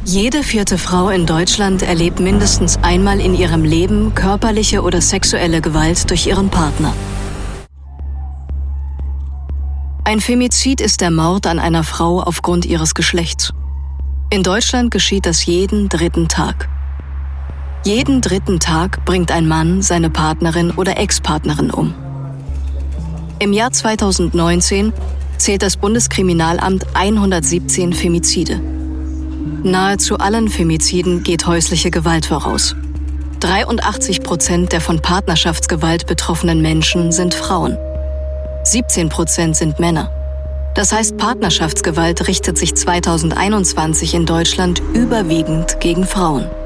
Jede vierte Frau in Deutschland erlebt mindestens einmal in ihrem Leben körperliche oder sexuelle Gewalt durch ihren Partner. Ein Femizid ist der Mord an einer Frau aufgrund ihres Geschlechts. In Deutschland geschieht das jeden dritten Tag. Jeden dritten Tag bringt ein Mann seine Partnerin oder Ex-Partnerin um. Im Jahr 2019 zählt das Bundeskriminalamt 117 Femizide. Nahezu allen Femiziden geht häusliche Gewalt voraus. 83% der von Partnerschaftsgewalt betroffenen Menschen sind Frauen. 17% sind Männer. Das heißt, Partnerschaftsgewalt richtet sich 2021 in Deutschland überwiegend gegen Frauen.